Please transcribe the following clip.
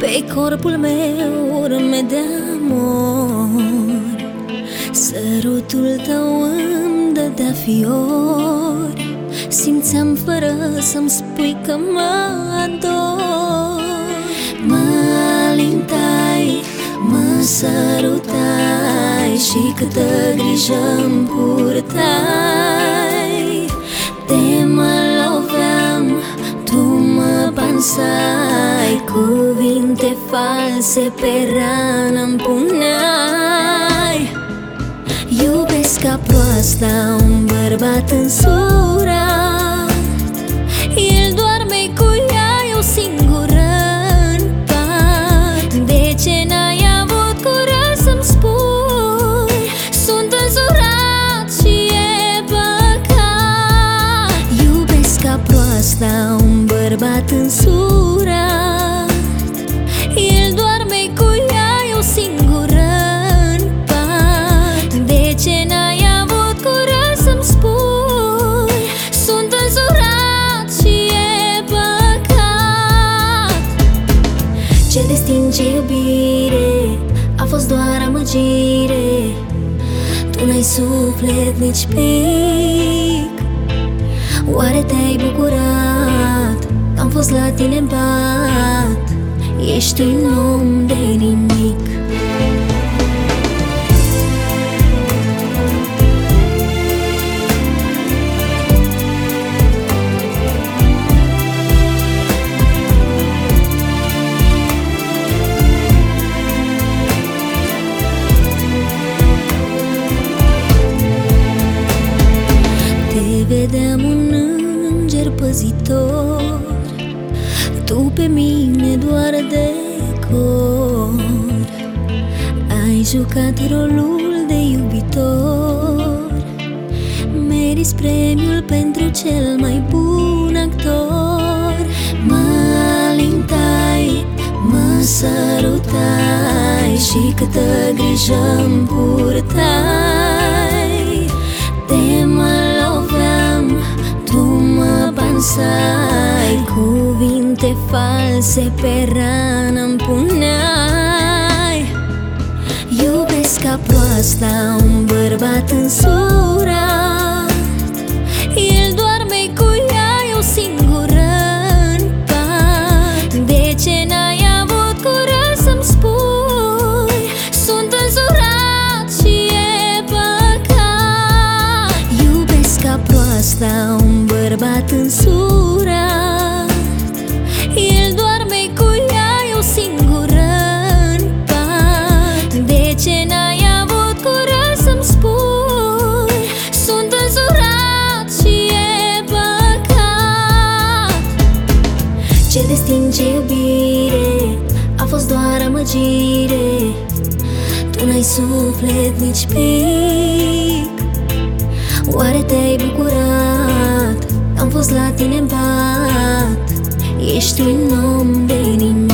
Pe corpul meu urme de amor, sărutul tău îmi dădea fiori. Simțeam fără să-mi spui că mă ador. Mă alintai, mă sărutai și câtă grijă-mi purtai. De mă loveam, tu mă pansai, cuvinte false pe rană-mi puneai. Iubesc ca proasta un bărbat însurat, el doarme cu ea, eu singură în pat. De ce n-ai avut curaj să-mi spui? Sunt însurat și e păcat. Iubesc ca proasta un bărbat însurat, el doarme cu ea, eu singură în pat. De ce n-ai avut curaj să-mi spui? Sunt însurat și e păcat. Ce destin, ce iubire, a fost doar amăgire. Tu n-ai suflet nici pic. Oare te-ai bucurat că am fost la tine în pat? Ești un om de nimic. Te vedeam un înger păzitor, tu pe mine doar decor. Ai jucat rolul de iubitor, meriți premiul pentru cel mai bun actor. Mă alintai, mă sărutai și câtă grijă-mi purtai. De mă loveam, tu mă pansai, cuvinte false pe rană-mi puneai. Iubesc ca proasta un bărbat însurat, el doarme cu ea, eu singură în pat. De ce n-ai avut curaj să-mi spui? Sunt însurat și e păcat. Iubesc ca proasta un bărbat însurat, el doarme cu ea, eu singură în pat. De ce n-ai avut curaj să-mi spui? Sunt însurat și e păcat. Ce destin, ce iubire, a fost doar amăgire. Tu n-ai suflet nici pic. Oare te-ai bucurat că am fost la tine în pat? Ești un om de nimic.